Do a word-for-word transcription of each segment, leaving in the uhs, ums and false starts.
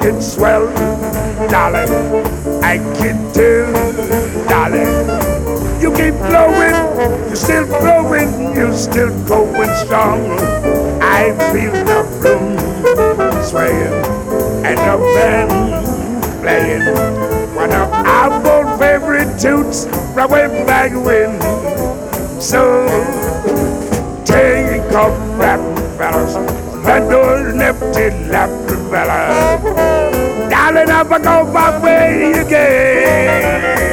looking swell, darling. I can tell, darling. You keep flowing, you're still flowing, you're still going strong. I feel the room swaying and the band playing one of our old favorite tunes from way back when. So take off rap fellas, that door empty lap fellas. Darling, I'm gonna go my way again.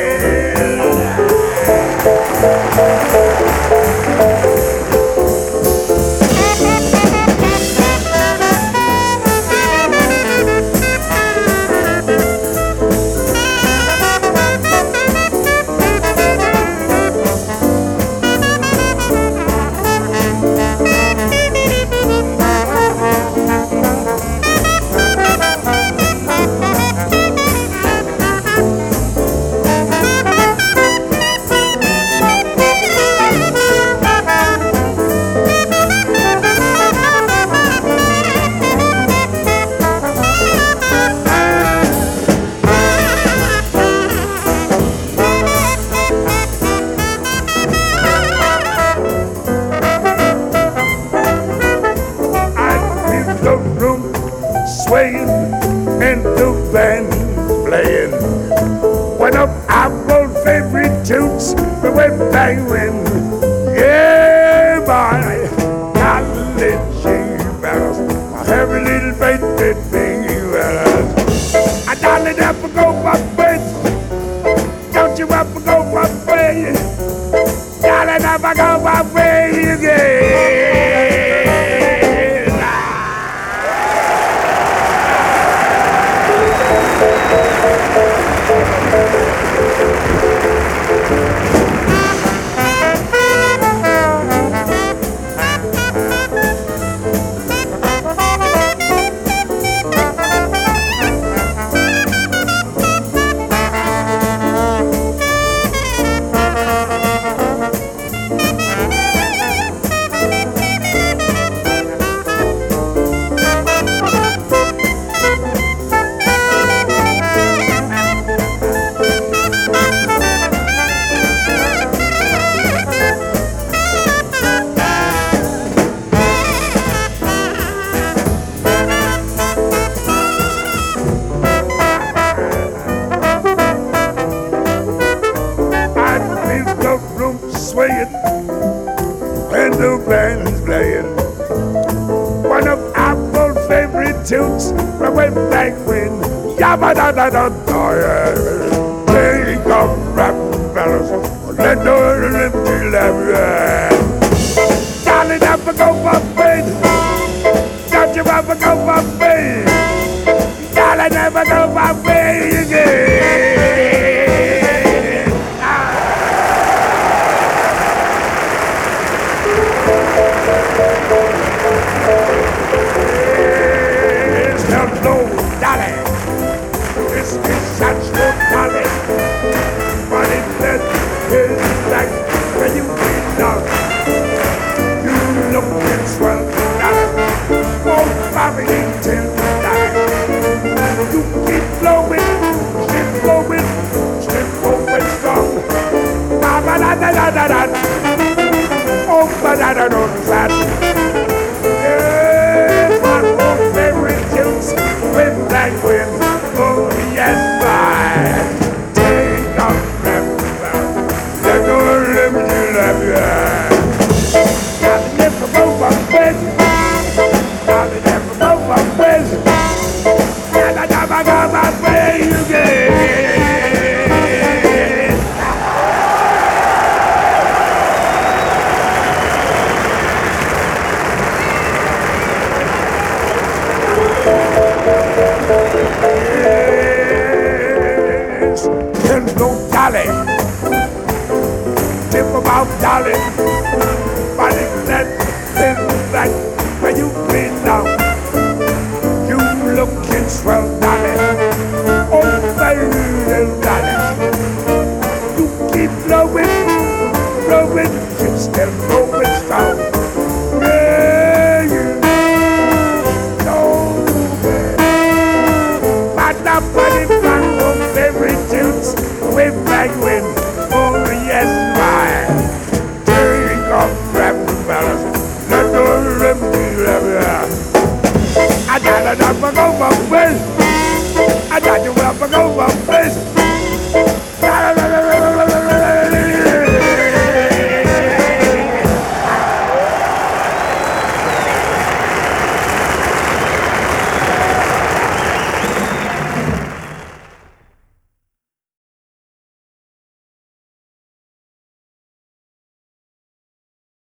Swaying and the band playing one of our old favorite tunes from way back when. Yeah, boy, college fellas, I have a little faith in me, fellas. I darling, ever go my way? Don't you ever go my way? Darling, ever go my way again? Swaying and the band's playing one of our old favorite tunes from way back when. Yabba da da da da, yeah. Take off rap fellas, let the empty lap. Darling, never go my way. Don't you ever go my way? Darling, never go my way again. Hello, darling. This is such good darling. But it is like when you belong. You look and swell, darling. Oh, Bobby, till darling. You keep flowing, keep flowing, keep flowing strong. Da da da da da da. Oh, da da da da da. With that wind, oh yes, I take off them, let go let me love you. Gotta never move my bed, gotta never move my bed, gotta never go my way again. Yes, hello, darling. Tip about darling.